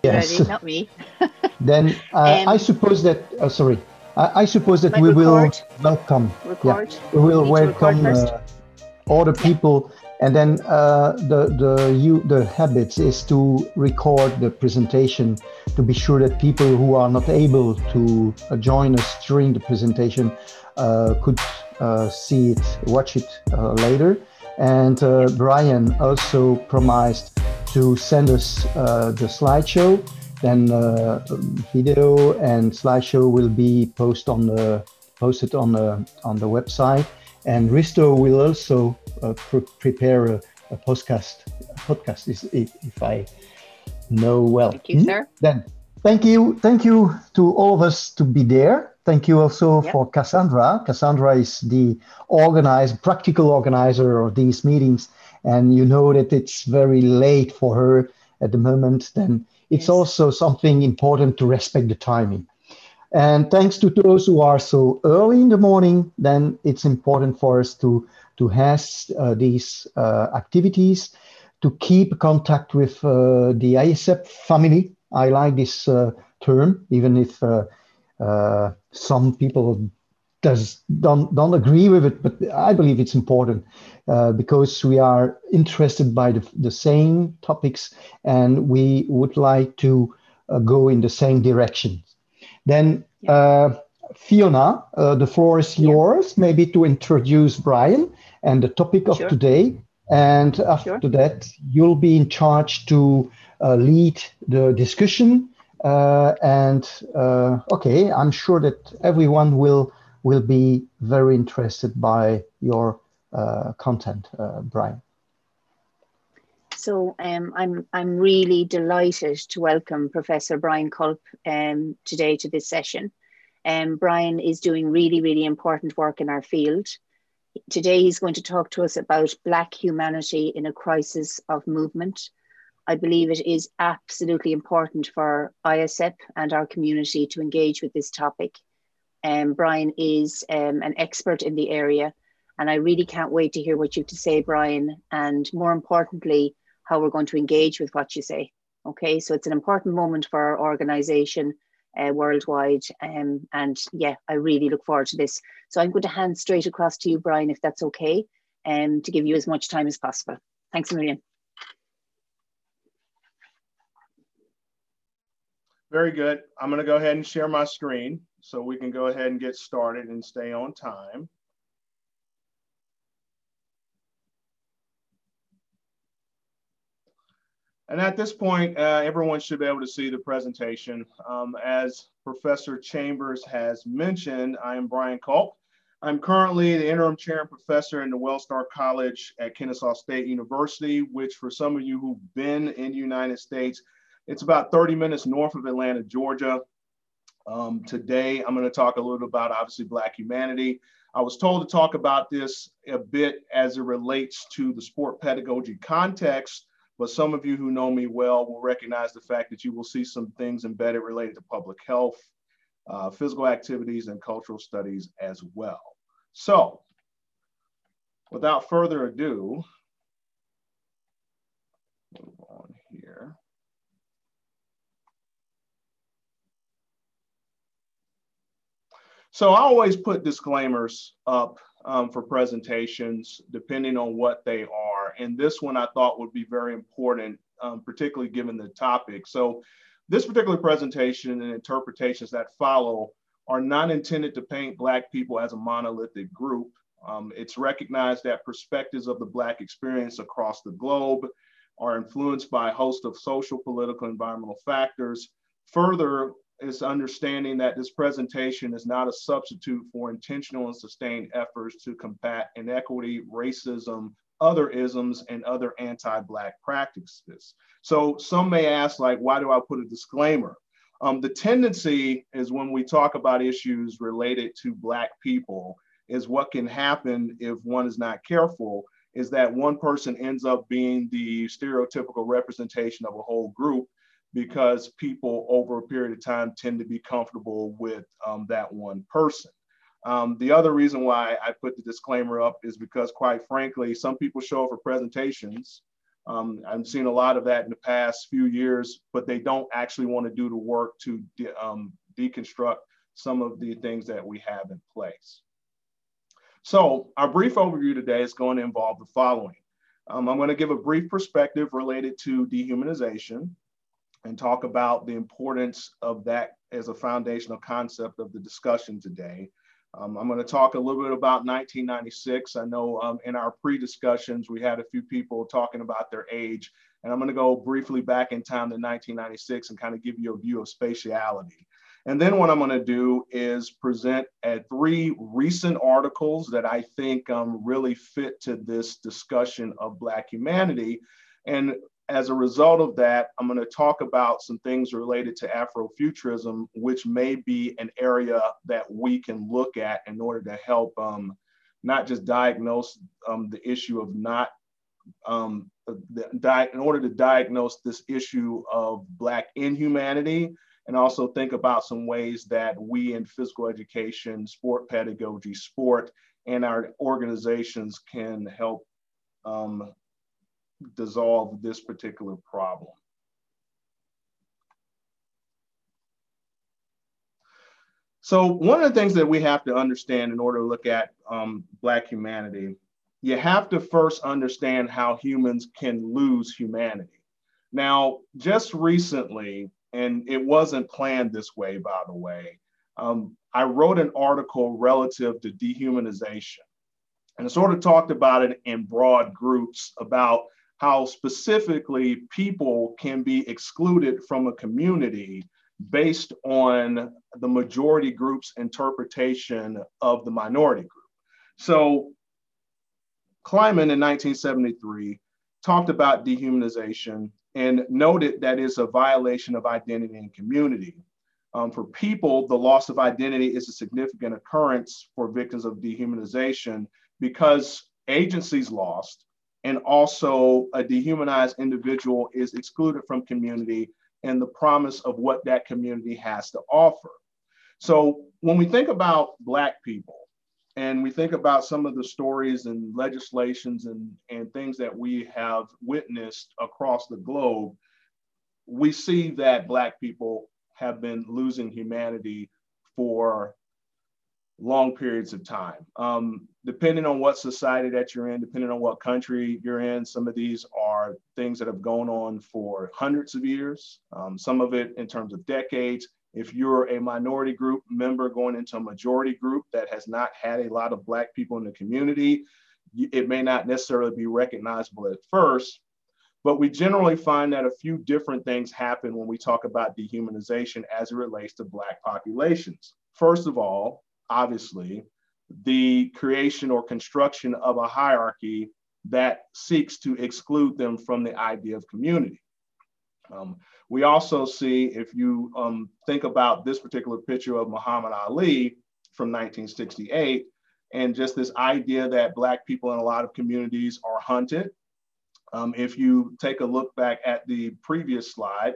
you're Yes. ready, not me. Then I Um, suppose that, sorry, I suppose that might we will record, welcome, yeah, record. we will Need to record welcome first. other Yeah, people, and then the habits is to record the presentation to be sure that people who are not able to join us during the presentation could see it, watch it later. And yeah. Brian also promised to send us the slideshow. Then video and slideshow will be posted on the website, and Risto will also prepare a podcast if I know well. Thank you, sir. Then thank you to all of us to be there. Thank you also Yep. for Cassandra. Cassandra is the practical organizer of these meetings, and you know that it's very late for her at the moment. Then it's Yes. also something important to respect the timing. And thanks to those who are so early in the morning, then it's important for us to have these activities, to keep contact with the ISEP family. I like this term, even if some people don't agree with it, but I believe it's important because we are interested by the same topics, and we would like to go in the same direction. Then, Yep. Fiona, the floor is Yep. yours, maybe to introduce Brian and the topic of Sure. today. And Sure. after that, you'll be in charge to lead the discussion. And okay, I'm sure that everyone will be very interested by your content, Brian. So I'm really delighted to welcome Professor Brian Culp today to this session. Brian is doing really, really important work in our field. Today he's going to talk to us about Black humanity in a crisis of movement. I believe it is absolutely important for ISEP and our community to engage with this topic. Brian is an expert in the area, and I really can't wait to hear what you have to say, Brian, and more importantly, how we're going to engage with what you say. Okay, so it's an important moment for our organisation worldwide, and yeah, I really look forward to this. So I'm going to hand straight across to you, Brian, if that's okay, to give you as much time as possible. Thanks a million. Very good. I'm going to go ahead and share my screen so we can go ahead and get started and stay on time. And at this point, everyone should be able to see the presentation. As Professor Chambers has mentioned, I am Brian Culp. I'm currently the interim chair and professor in the Wellstar College at Kennesaw State University, which for some of you who've been in the United States, it's about 30 minutes north of Atlanta, Georgia. Today, I'm going to talk a little about, obviously, Black humanity. I was told to talk about this a bit as it relates to the sport pedagogy context, but some of you who know me well will recognize the fact that you will see some things embedded related to public health, physical activities, and cultural studies as well. So, without further ado, move on here. So I always put disclaimers up for presentations, depending on what they are. And this one I thought would be very important, particularly given the topic. So this particular presentation and interpretations that follow are not intended to paint Black people as a monolithic group. It's recognized that perspectives of the Black experience across the globe are influenced by a host of social, political, environmental factors. Further, is understanding that this presentation is not a substitute for intentional and sustained efforts to combat inequity, racism, other isms, and other anti-Black practices. So some may ask, like, why do I put a disclaimer? The tendency is when we talk about issues related to Black people is what can happen if one is not careful is that one person ends up being the stereotypical representation of a whole group, because people over a period of time tend to be comfortable with that one person. The other reason why I put the disclaimer up is because, quite frankly, some people show up for presentations I've seen a lot of that in the past few years, but they don't actually want to do the work to deconstruct some of the things that we have in place. So our brief overview today is going to involve the following. I'm going to give a brief perspective related to dehumanization and talk about the importance of that as a foundational concept of the discussion today. I'm going to talk a little bit about 1996. I know in our pre-discussions, we had a few people talking about their age, and I'm going to go briefly back in time to 1996 and kind of give you a view of spatiality. And then what I'm going to do is present 3 recent articles that I think really fit to this discussion of Black humanity. And as a result of that, I'm going to talk about some things related to Afrofuturism, which may be an area that we can look at in order to help not just diagnose the issue of in order to diagnose this issue of Black inhumanity, and also think about some ways that we in physical education, sport pedagogy, sport, and our organizations can help dissolve this particular problem. So one of the things that we have to understand in order to look at Black humanity, you have to first understand how humans can lose humanity. Now, just recently, and it wasn't planned this way, by the way, I wrote an article relative to dehumanization, and I sort of talked about it in broad groups about how specifically people can be excluded from a community based on the majority group's interpretation of the minority group. So Kleiman in 1973 talked about dehumanization and noted that it's a violation of identity and community. For people, the loss of identity is a significant occurrence for victims of dehumanization because agency is lost, and also a dehumanized individual is excluded from community and the promise of what that community has to offer. So when we think about Black people, and we think about some of the stories and legislations and things that we have witnessed across the globe, we see that Black people have been losing humanity for long periods of time. Depending on what society that you're in, depending on what country you're in, some of these are things that have gone on for hundreds of years, some of it in terms of decades. If you're a minority group member going into a majority group that has not had a lot of Black people in the community, it may not necessarily be recognizable at first, but we generally find that a few different things happen when we talk about dehumanization as it relates to Black populations. First of all, obviously, the creation or construction of a hierarchy that seeks to exclude them from the idea of community. We also see, if you think about this particular picture of Muhammad Ali from 1968, and just this idea that Black people in a lot of communities are hunted. If you take a look back at the previous slide,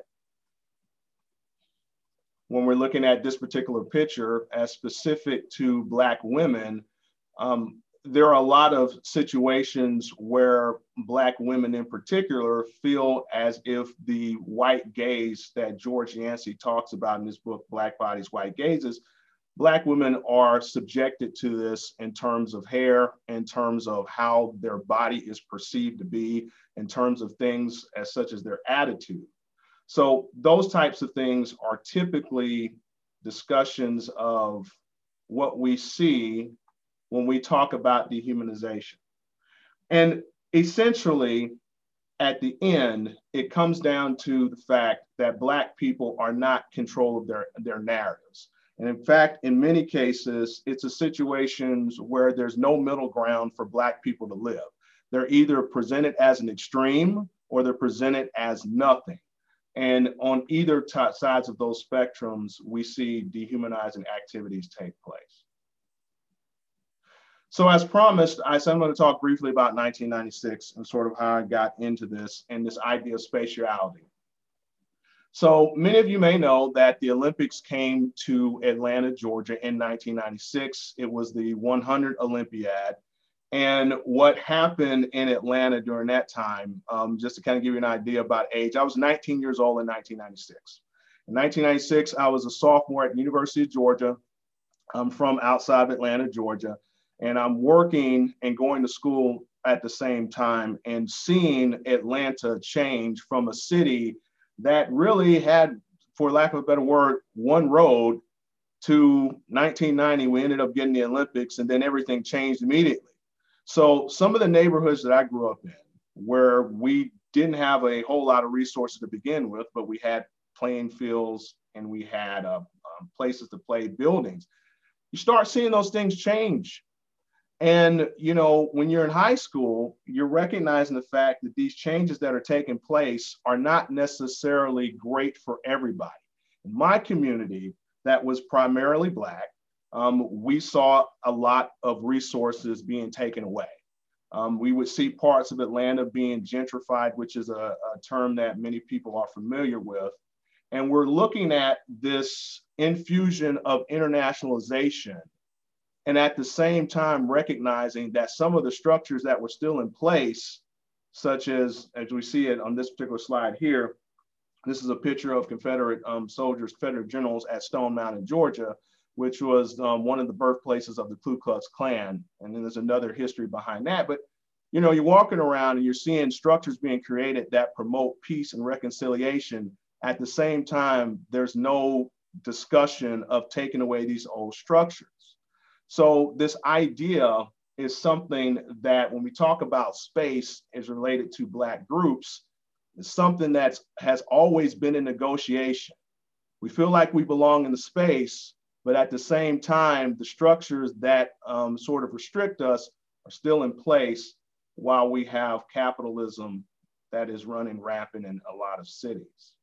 when we're looking at this particular picture as specific to Black women, there are a lot of situations where Black women in particular feel as if the white gaze that George Yancey talks about in his book, Black Bodies, White Gazes, Black women are subjected to this in terms of hair, in terms of how their body is perceived to be, in terms of things as such as their attitude. So those types of things are typically discussions of what we see when we talk about dehumanization. And essentially, at the end, it comes down to the fact that Black people are not in control of their narratives. And in fact, in many cases, it's a situations where there's no middle ground for Black people to live. They're either presented as an extreme or they're presented as nothing. And on either sides of those spectrums, we see dehumanizing activities take place. So as promised, I'm going to talk briefly about 1996 and sort of how I got into this and this idea of spatiality. So many of you may know that the Olympics came to Atlanta, Georgia in 1996. It was the 100 Olympiad. And what happened in Atlanta during that time, just to kind of give you an idea about age, I was 19 years old in 1996. In 1996, I was a sophomore at the University of Georgia. I'm from outside of Atlanta, Georgia, and I'm working and going to school at the same time and seeing Atlanta change from a city that really had, for lack of a better word, one road to 1990. We ended up getting the Olympics, and then everything changed immediately. So some of the neighborhoods that I grew up in, where we didn't have a whole lot of resources to begin with, but we had playing fields and we had places to play, buildings, you start seeing those things change. And, you know, when you're in high school, you're recognizing the fact that these changes that are taking place are not necessarily great for everybody. In my community, that was primarily Black, we saw a lot of resources being taken away. We would see parts of Atlanta being gentrified, which is a term that many people are familiar with. And we're looking at this infusion of internationalization, and at the same time recognizing that some of the structures that were still in place, such as we see it on this particular slide here, this is a picture of Confederate soldiers, Confederate generals at Stone Mountain, Georgia, which was one of the birthplaces of the Ku Klux Klan. And then there's another history behind that. But, you know, you're walking around and you're seeing structures being created that promote peace and reconciliation. At the same time, there's no discussion of taking away these old structures. So this idea is something that when we talk about space is related to Black groups, it's something that has always been in negotiation. We feel like we belong in the space, but at the same time, the structures that sort of restrict us are still in place while we have capitalism that is running rampant in a lot of cities.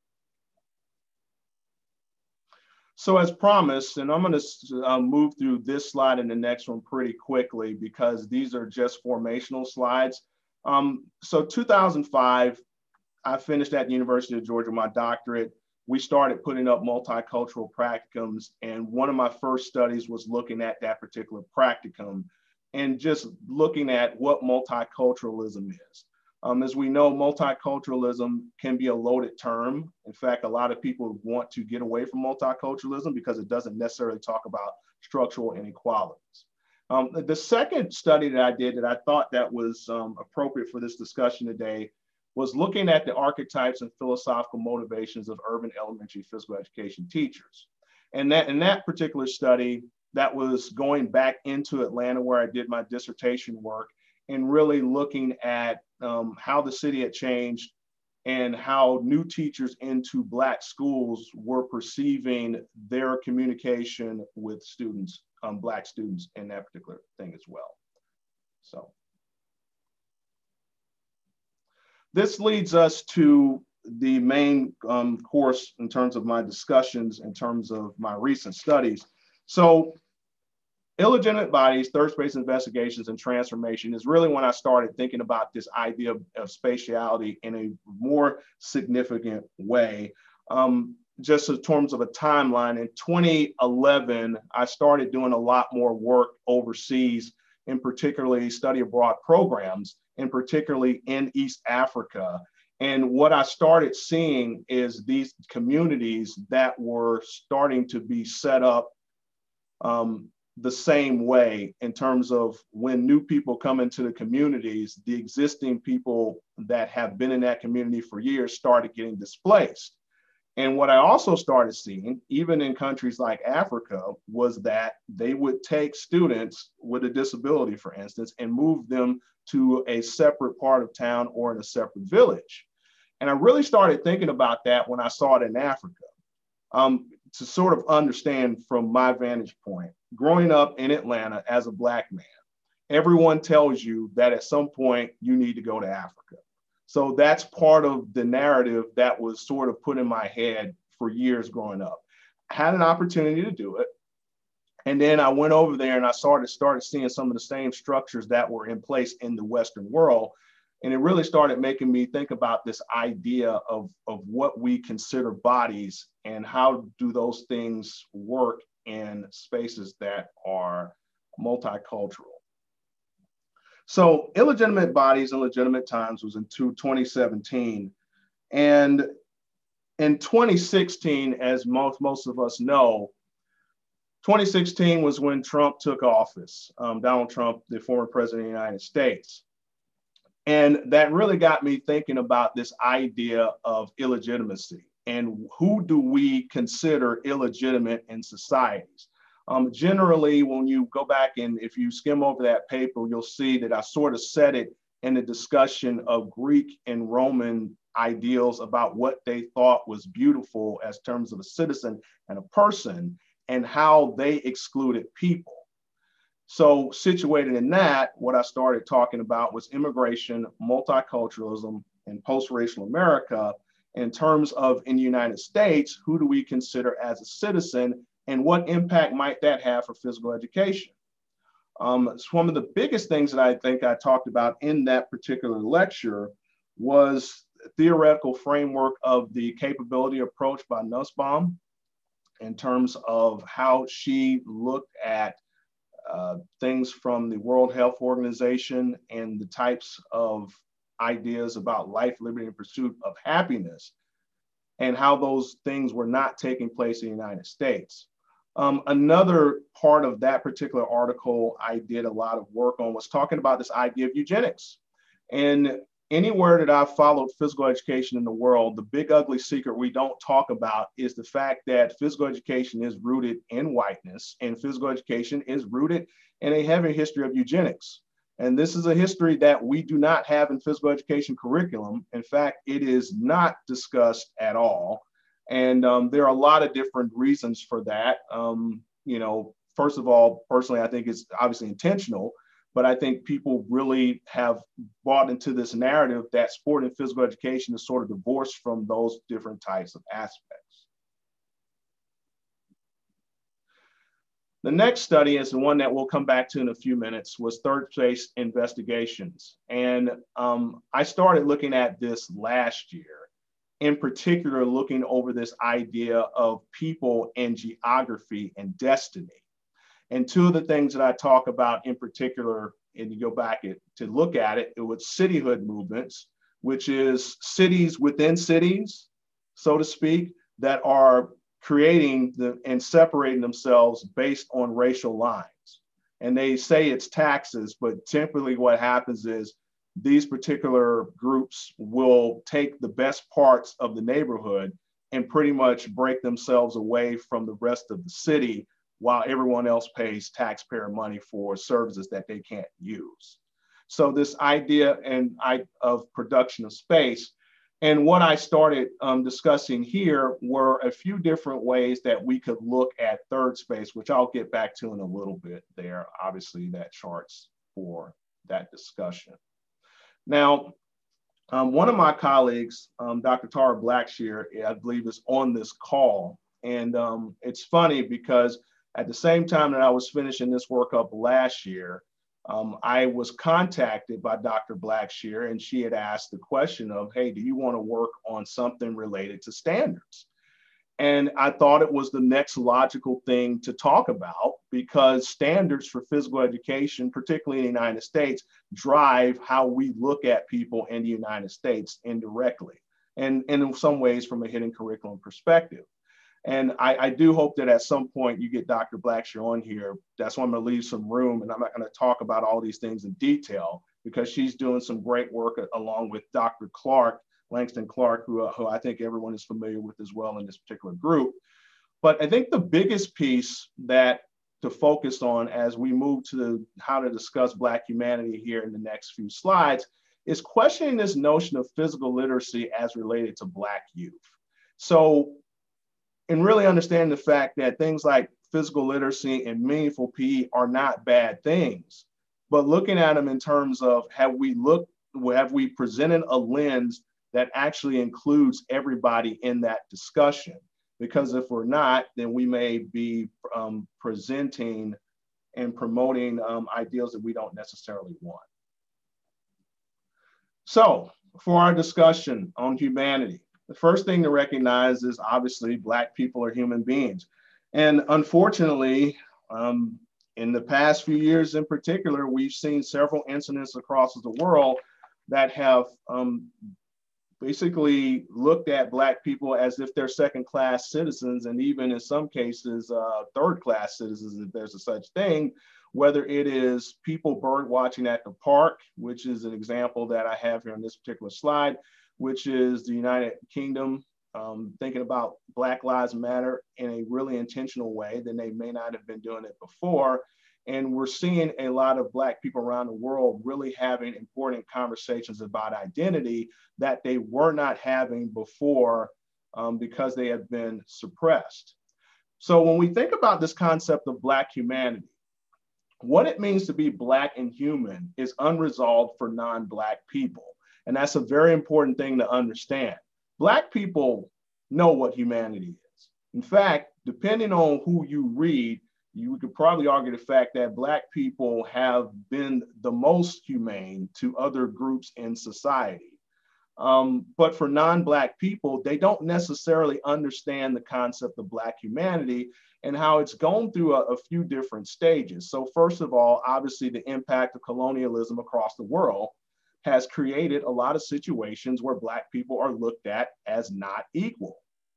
So as promised, and I'm going to move through this slide and the next one pretty quickly because these are just formational slides. So 2005, I finished at the University of Georgia, my doctorate. We started putting up multicultural practicums, and one of my first studies was looking at that particular practicum and just looking at what multiculturalism is. As we know, multiculturalism can be a loaded term. In fact, a lot of people want to get away from multiculturalism because it doesn't necessarily talk about structural inequalities. The second study that I did that I thought that was appropriate for this discussion today was looking at the archetypes and philosophical motivations of urban elementary physical education teachers. And that in that particular study, that was going back into Atlanta where I did my dissertation work and really looking at how the city had changed and how new teachers into Black schools were perceiving their communication with students, Black students in that particular thing as well. So this leads us to the main course in terms of my discussions, in terms of my recent studies. So illegitimate bodies, third space investigations, and transformation is really when I started thinking about this idea of spatiality in a more significant way. Just in terms of a timeline, in 2011, I started doing a lot more work overseas, in particularly study abroad programs, and particularly in East Africa. And what I started seeing is these communities that were starting to be set up the same way in terms of when new people come into the communities, the existing people that have been in that community for years started getting displaced. And what I also started seeing, even in countries like Africa, was that they would take students with a disability, for instance, and move them to a separate part of town or in a separate village. And I really started thinking about that when I saw it in Africa. To sort of understand from my vantage point, growing up in Atlanta as a Black man, everyone tells you that at some point you need to go to Africa. So that's part of the narrative that was sort of put in my head for years growing up. I had an opportunity to do it. And then I went over there and I started seeing some of the same structures that were in place in the Western world. And it really started making me think about this idea of what we consider bodies and how do those things work in spaces that are multicultural. So illegitimate bodies and legitimate times was in 2017. And in 2016, as most of us know, 2016 was when Trump took office, Donald Trump, the former president of the United States. And that really got me thinking about this idea of illegitimacy and who do we consider illegitimate in societies. Generally, when you go back and if you skim over that paper, you'll see that I sort of said it in the discussion of Greek and Roman ideals about what they thought was beautiful as terms of a citizen and a person and how they excluded people. So situated in that, what I started talking about was immigration, multiculturalism, and post-racial America in terms of in the United States, who do we consider as a citizen and what impact might that have for physical education? It's one of the biggest things that I think I talked about in that particular lecture was theoretical framework of the capability approach by Nussbaum in terms of how she looked at things from the World Health Organization and the types of ideas about life, liberty, and pursuit of happiness, and how those things were not taking place in the United States. Another part of that particular article I did a lot of work on was talking about this idea of eugenics. And anywhere that I've followed physical education in the world, the big ugly secret we don't talk about is the fact that physical education is rooted in whiteness and physical education is rooted in a heavy history of eugenics. And this is a history that we do not have in physical education curriculum. In fact, it is not discussed at all. And there are a lot of different reasons for that. First of all, personally, I think it's obviously intentional, but I think people really have bought into this narrative that sport and physical education is sort of divorced from those different types of aspects. The next study is the one that we'll come back to in a few minutes, was third space investigations. And I started looking at this last year, in particular, looking over this idea of people and geography and destiny. And two of the things that I talk about in particular, and you go back to look at it, it was cityhood movements, which is cities within cities, so to speak, that are creating and separating themselves based on racial lines. And they say it's taxes, but typically what happens is these particular groups will take the best parts of the neighborhood and pretty much break themselves away from the rest of the city while everyone else pays taxpayer money for services that they can't use. So this idea of production of space, and what I started discussing here were a few different ways that we could look at third space, which I'll get back to in a little bit there. Obviously that charts for that discussion. Now, one of my colleagues, Dr. Tara Blackshear, I believe is on this call. And it's funny because at the same time that I was finishing this work up last year, I was contacted by Dr. Blackshear, and she had asked the question of, hey, do you want to work on something related to standards? And I thought it was the next logical thing to talk about because standards for physical education, particularly in the United States, drive how we look at people in the United States indirectly, and in some ways from a hidden curriculum perspective. And I do hope that at some point you get Dr. Blackshear on here. That's why I'm going to leave some room, and I'm not going to talk about all these things in detail because she's doing some great work along with Dr. Clark, Langston Clark, who I think everyone is familiar with as well in this particular group. But I think the biggest piece that to focus on as we move to how to discuss Black humanity here in the next few slides is questioning this notion of physical literacy as related to Black youth. So, and really understanding the fact that things like physical literacy and meaningful PE are not bad things, but looking at them in terms of have we presented a lens that actually includes everybody in that discussion? Because if we're not, then we may be presenting and promoting ideals that we don't necessarily want. So for our discussion on humanity, the first thing to recognize is obviously Black people are human beings. And unfortunately, in in the past few years in particular, we've seen several incidents across the world that have basically looked at Black people as if they're second-class citizens, and even in some cases, third-class citizens, if there's a such thing, whether it is people bird watching at the park, which is an example that I have here on this particular slide, which is the United Kingdom thinking about Black Lives Matter in a really intentional way, then they may not have been doing it before. And we're seeing a lot of Black people around the world really having important conversations about identity that they were not having before because they have been suppressed. So when we think about this concept of Black humanity, what it means to be Black and human is unresolved for non-Black people. And that's a very important thing to understand. Black people know what humanity is. In fact, depending on who you read, you could probably argue the fact that Black people have been the most humane to other groups in society. But for non-Black people, they don't necessarily understand the concept of Black humanity and how it's gone through a few different stages. So first of all, obviously the impact of colonialism across the world has created a lot of situations where Black people are looked at as not equal.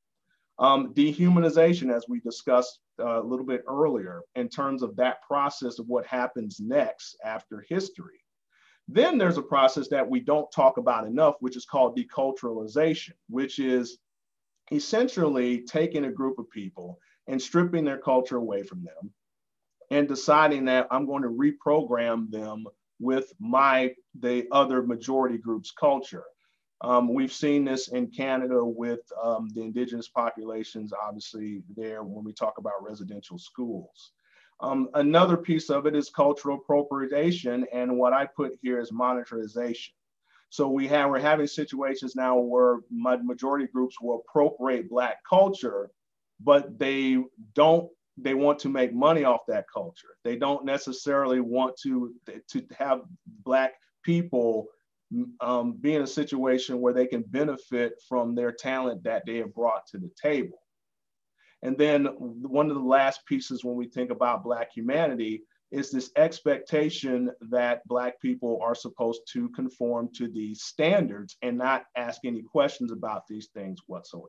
Dehumanization, as we discussed a little bit earlier, in terms of that process of what happens next after history. Then there's a process that we don't talk about enough, which is called deculturalization, which is essentially taking a group of people and stripping their culture away from them and deciding that I'm going to reprogram them with the other majority group's culture. We've seen this in Canada with the Indigenous populations, obviously there when we talk about residential schools. Another piece of it is cultural appropriation, and what I put here is monetarization. So we're having situations now where majority groups will appropriate Black culture, but they want to make money off that culture. They don't necessarily want to have Black people be in a situation where they can benefit from their talent that they have brought to the table. And then one of the last pieces when we think about Black humanity is this expectation that Black people are supposed to conform to these standards and not ask any questions about these things whatsoever.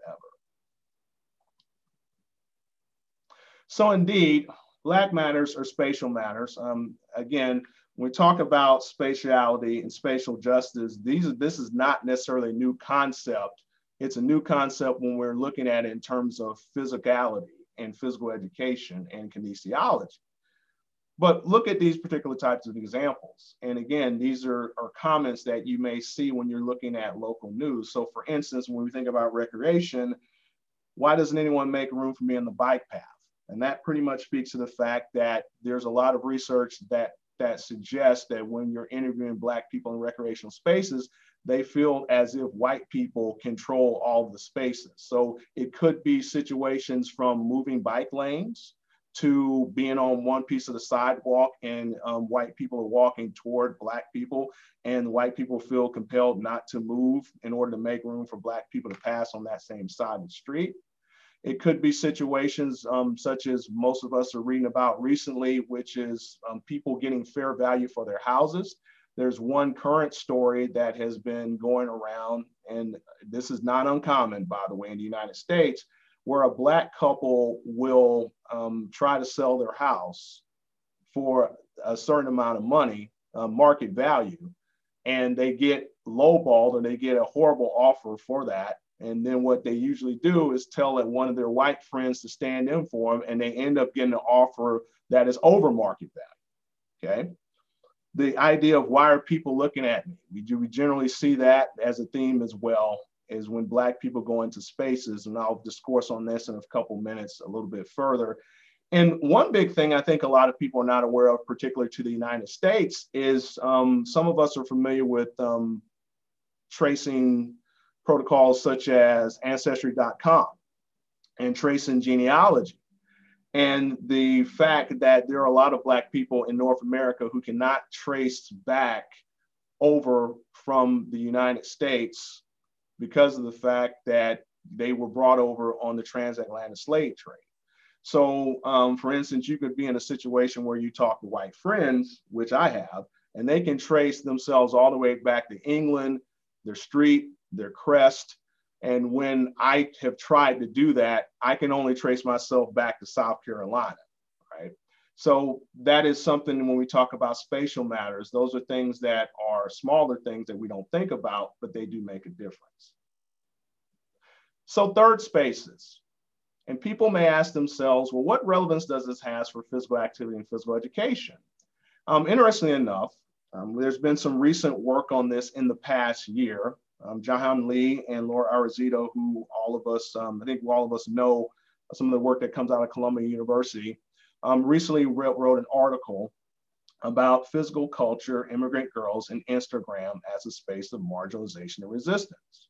So indeed, Black matters are spatial matters. Again, when we talk about spatiality and spatial justice, this is not necessarily a new concept. It's a new concept when we're looking at it in terms of physicality and physical education and kinesiology. But look at these particular types of examples. And again, these are comments that you may see when you're looking at local news. So for instance, when we think about recreation, why doesn't anyone make room for me on the bike path? And that pretty much speaks to the fact that there's a lot of research that suggests that when you're interviewing Black people in recreational spaces, they feel as if white people control all of the spaces. So it could be situations from moving bike lanes to being on one piece of the sidewalk and white people are walking toward Black people and white people feel compelled not to move in order to make room for Black people to pass on that same side of the street. It could be situations such as most of us are reading about recently, which is people getting fair value for their houses. There's one current story that has been going around, and this is not uncommon, by the way, in the United States, where a Black couple will try to sell their house for a certain amount of money, market value, and they get lowballed or they get a horrible offer for that. And then what they usually do is tell one of their white friends to stand in for them, and they end up getting an offer that is over market value, okay? The idea of why are people looking at me? We generally see that as a theme as well, is when Black people go into spaces, and I'll discourse on this in a couple minutes a little bit further. And one big thing I think a lot of people are not aware of, particularly to the United States, is some of us are familiar with tracing protocols such as Ancestry.com and tracing genealogy. And the fact that there are a lot of Black people in North America who cannot trace back over from the United States because of the fact that they were brought over on the transatlantic slave trade. So for instance, you could be in a situation where you talk to white friends, which I have, and they can trace themselves all the way back to England, their street, their crest. And when I have tried to do that, I can only trace myself back to South Carolina, right? So that is something when we talk about spatial matters, those are things that are smaller things that we don't think about, but they do make a difference. So third spaces. And people may ask themselves, well, what relevance does this have for physical activity and physical education? Interestingly enough, there's been some recent work on this in the past year. Jahan Lee and Laura Arozito, who all of us, I think all of us know some of the work that comes out of Columbia University, recently wrote an article about physical culture, immigrant girls, and Instagram as a space of marginalization and resistance.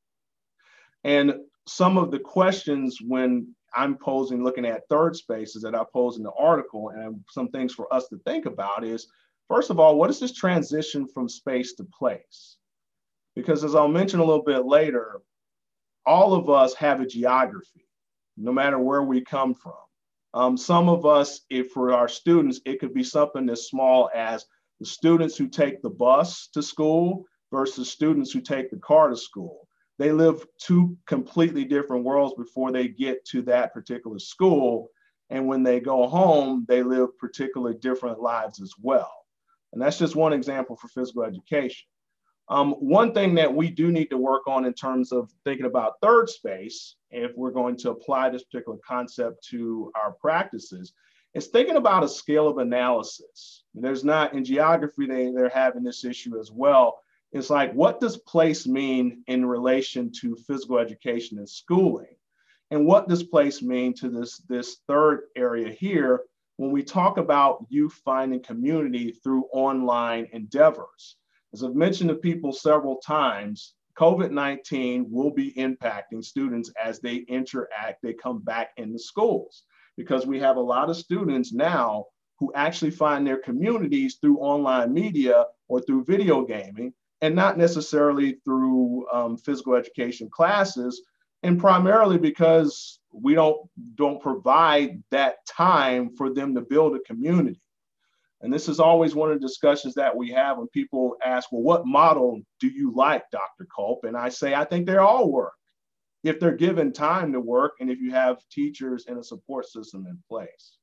And some of the questions when I'm posing, looking at third spaces that I pose in the article, and some things for us to think about is, first of all, what is this transition from space to place? Because as I'll mention a little bit later, all of us have a geography, no matter where we come from. Some of us, if for our students, it could be something as small as the students who take the bus to school versus students who take the car to school. They live two completely different worlds before they get to that particular school. And when they go home, they live particularly different lives as well. And that's just one example for physical education. One thing that we do need to work on in terms of thinking about third space, if we're going to apply this particular concept to our practices, is thinking about a scale of analysis. There's not, in geography, they're having this issue as well. It's like, what does place mean in relation to physical education and schooling? And what does place mean to this third area here when we talk about youth finding community through online endeavors? As I've mentioned to people several times, COVID-19 will be impacting students as they interact, they come back into schools, because we have a lot of students now who actually find their communities through online media or through video gaming, and not necessarily through physical education classes, and primarily because we don't provide that time for them to build a community. And this is always one of the discussions that we have when people ask, well, what model do you like, Dr. Culp? And I say, I think they all work if they're given time to work and if you have teachers and a support system in place.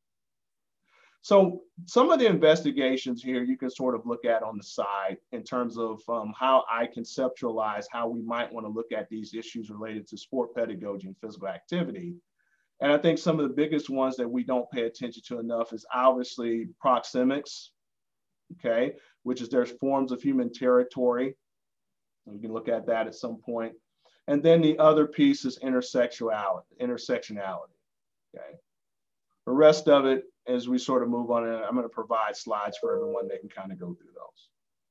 So some of the investigations here you can sort of look at on the side in terms of how I conceptualize how we might want to look at these issues related to sport pedagogy and physical activity. And I think some of the biggest ones that we don't pay attention to enough is obviously proxemics, okay, which is there's forms of human territory. We can look at that at some point. And then the other piece is intersectionality, okay. The rest of it, as we sort of move on, and I'm going to provide slides for everyone that can kind of go through those.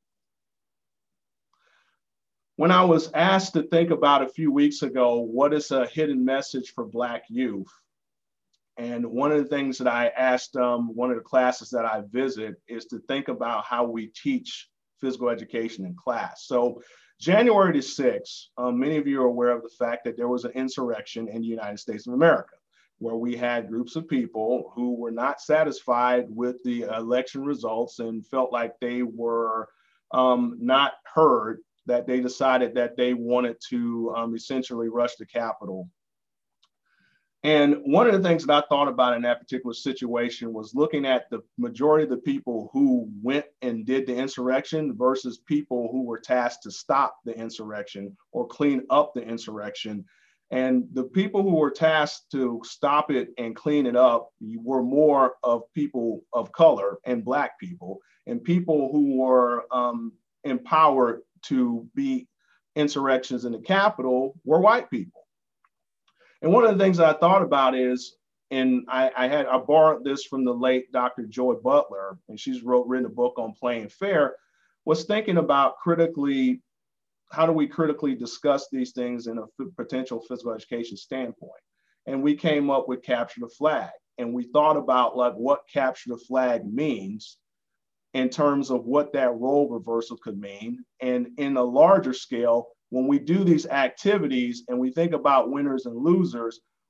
When I was asked to think about a few weeks ago, what is a hidden message for Black youth? And one of the things that I asked one of the classes that I visit is to think about how we teach physical education in class. So January the 6th, many of you are aware of the fact that there was an insurrection in the United States of America, where we had groups of people who were not satisfied with the election results and felt like they were not heard, that they decided that they wanted to essentially rush the Capitol. And one of the things that I thought about in that particular situation was looking at the majority of the people who went and did the insurrection versus people who were tasked to stop the insurrection or clean up the insurrection. And the people who were tasked to stop it and clean it up were more of people of color and Black people, and people who were empowered to be insurrections in the Capitol were white people. And one of the things that I thought about is, and I borrowed this from the late Dr. Joy Butler, and she's written a book on playing fair, was thinking about critically, how do we critically discuss these things in a potential physical education standpoint? And we came up with capture the flag. And we thought about like what capture the flag means in terms of what that role reversal could mean. And in a larger scale, when we do these activities and we think about winners and losers,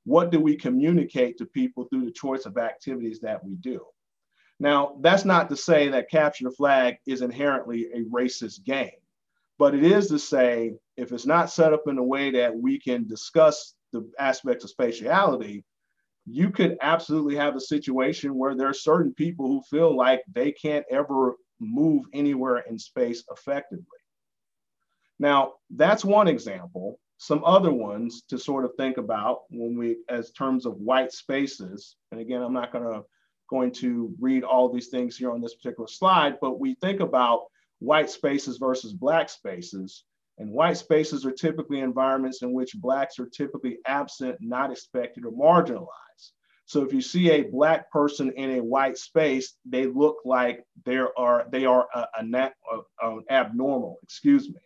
what do we communicate to people through the choice of activities that we do? Now, that's not to say that capture the flag is inherently a racist game, but it is to say, if it's not set up in a way that we can discuss the aspects of spatiality, you could absolutely have a situation where there are certain people who feel like they can't ever move anywhere in space effectively. Now, that's one example. Some other ones to sort of think about when we, as terms of white spaces, and again, I'm not going to read all these things here on this particular slide, but we think about white spaces versus Black spaces. And white spaces are typically environments in which Blacks are typically absent, not expected, or marginalized. So if you see a Black person in a white space, they look like they are abnormal, excuse me.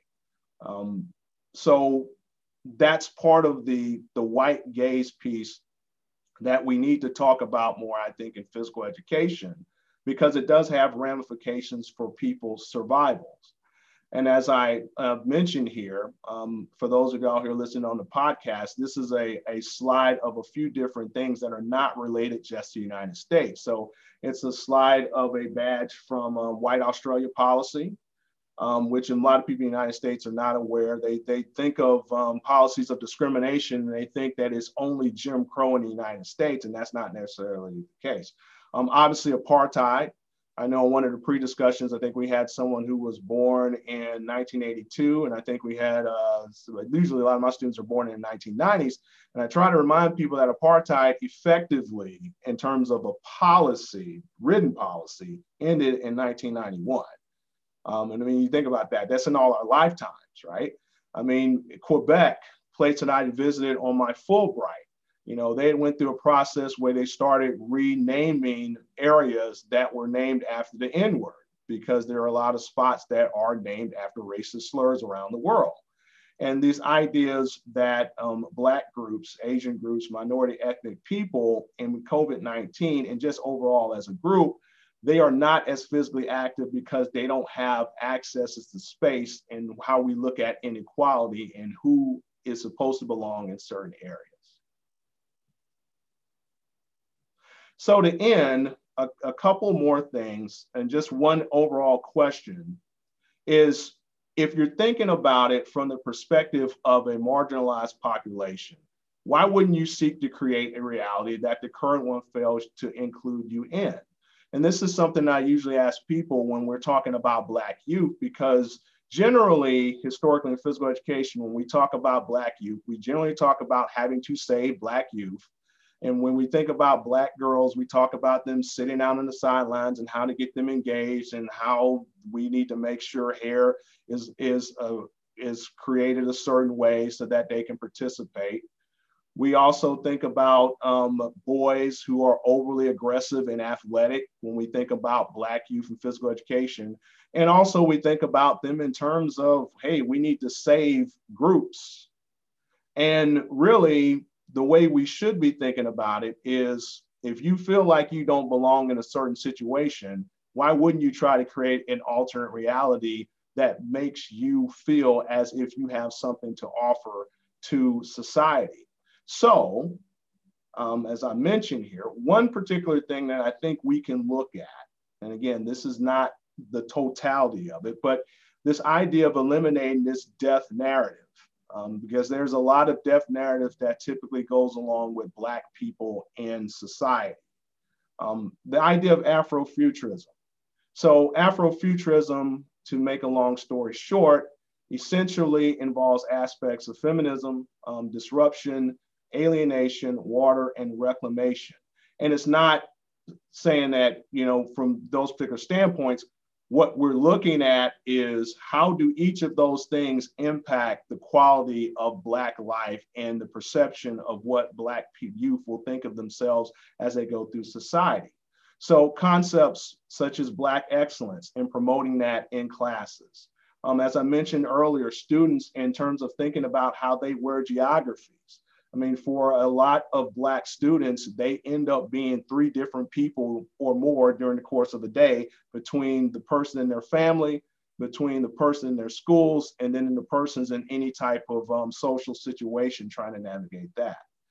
So that's part of the white gaze piece that we need to talk about more, I think, in physical education, because it does have ramifications for people's survivals. And as I mentioned here, for those of y'all who are listening on the podcast, this is a slide of a few different things that are not related just to the United States. So it's a slide of a badge from White Australia Policy, which a lot of people in the United States are not aware. They think of policies of discrimination, and they think that it's only Jim Crow in the United States, and that's not necessarily the case. Obviously, apartheid. I know in one of the pre-discussions, I think we had someone who was born in 1982, and I think we had, usually a lot of my students are born in the 1990s, and I try to remind people that apartheid effectively, in terms of a policy, written policy, ended in 1991. And I mean, you think about that, that's in all our lifetimes, right? I mean, Quebec, place that I visited on my Fulbright, you know, they went through a process where they started renaming areas that were named after the N-word, because there are a lot of spots that are named after racist slurs around the world. And these ideas that Black groups, Asian groups, minority ethnic people in COVID-19 and just overall as a group, they are not as physically active because they don't have access to space, and how we look at inequality and who is supposed to belong in certain areas. So to end, a couple more things, and just one overall question is, if you're thinking about it from the perspective of a marginalized population, why wouldn't you seek to create a reality that the current one fails to include you in? And this is something I usually ask people when we're talking about Black youth, because generally, historically in physical education, when we talk about Black youth, we generally talk about having to save Black youth. And when we think about Black girls, we talk about them sitting out on the sidelines and how to get them engaged, and how we need to make sure hair is created a certain way so that they can participate. We also think about boys who are overly aggressive and athletic when we think about Black youth and physical education. And also we think about them in terms of, hey, we need to save groups. And really, the way we should be thinking about it is, if you feel like you don't belong in a certain situation, why wouldn't you try to create an alternate reality that makes you feel as if you have something to offer to society? So, as I mentioned here, one particular thing that I think we can look at, and again, this is not the totality of it, but this idea of eliminating this death narrative, because there's a lot of death narrative that typically goes along with Black people in society. The idea of Afrofuturism. So Afrofuturism, to make a long story short, essentially involves aspects of feminism, disruption, alienation, water, and reclamation. And it's not saying that, you know, from those particular standpoints, what we're looking at is how do each of those things impact the quality of Black life and the perception of what Black youth will think of themselves as they go through society. So concepts such as Black excellence and promoting that in classes. As I mentioned earlier, students, in terms of thinking about how they wear geographies. I mean, for a lot of Black students, they end up being 3 different people or more during the course of the day, between the person in their family, between the person in their schools, and then the persons in any type of social situation trying to navigate that.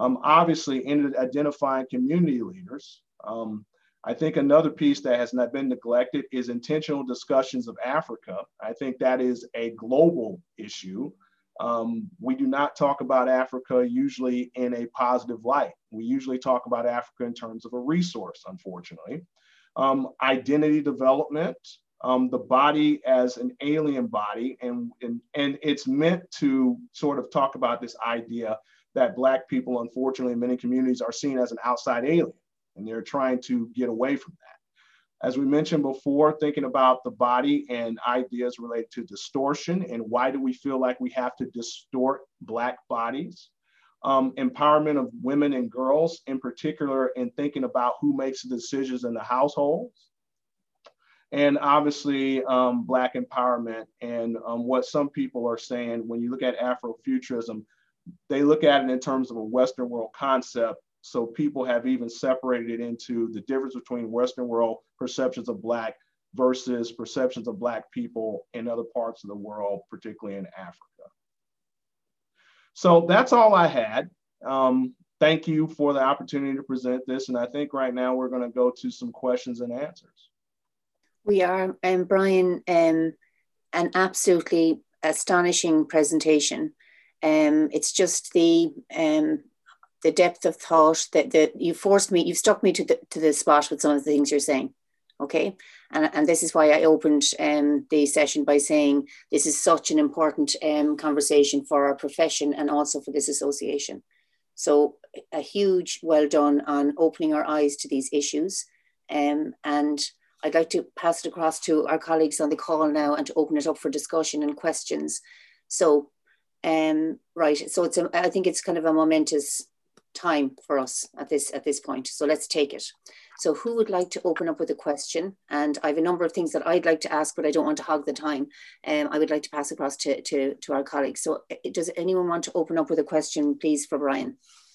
Obviously, in identifying community leaders, I think another piece that has not been neglected is intentional discussions of Africa. I think that is a global issue. We do not talk about Africa usually in a positive light. We usually talk about Africa in terms of a resource, unfortunately. Identity development, the body as an alien body, and it's meant to sort of talk about this idea that Black people, unfortunately, in many communities are seen as an outside alien, and they're trying to get away from that. As we mentioned before, thinking about the body and ideas related to distortion and why do we feel like we have to distort Black bodies. Empowerment of women and girls, in particular, in thinking about who makes the decisions in the households. And obviously, Black empowerment and what some people are saying when you look at Afrofuturism, they look at it in terms of a Western world concept. So people have even separated it into the difference between Western world perceptions of Black versus perceptions of Black people in other parts of the world, particularly in Africa. So that's all I had. Thank you for the opportunity to present this. And I think right now we're going to go to some questions and answers. We are, Brian, an absolutely astonishing presentation. It's just the depth of thought that you've stuck me to the spot with some of the things you're saying. Okay. And this is why I opened the session by saying this is such an important conversation for our profession and also for this association. So a huge well done on opening our eyes to these issues. And I'd like to pass it across to our colleagues on the call now and to open it up for discussion and questions. So, right. So I think it's kind of a momentous time for us at this point. So let's take it. So who would like to open up with a question? And I have a number of things that I'd like to ask, but I don't want to hog the time. I would like to pass across to our colleagues. So does anyone want to open up with a question, please, for Brian?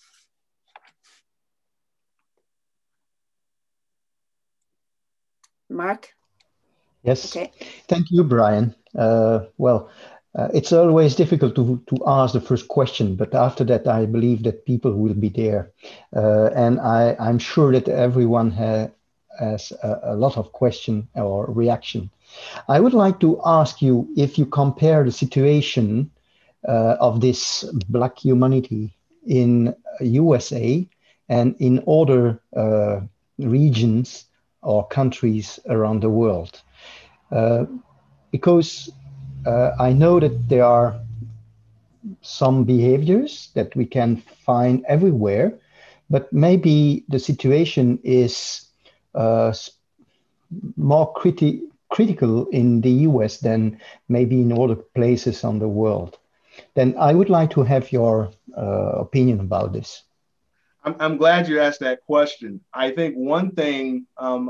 Mark? Yes, okay. Thank you, Brian. It's always difficult to ask the first question, but after that, I believe that people will be there. And I'm sure that everyone has a lot of question or reaction. I would like to ask you if you compare the situation of this Black humanity in USA and in other regions or countries around the world. Because I know that there are some behaviors that we can find everywhere, but maybe the situation is more critical in the US than maybe in other places on the world. Then I would like to have your opinion about this. I'm glad you asked that question. I think one thing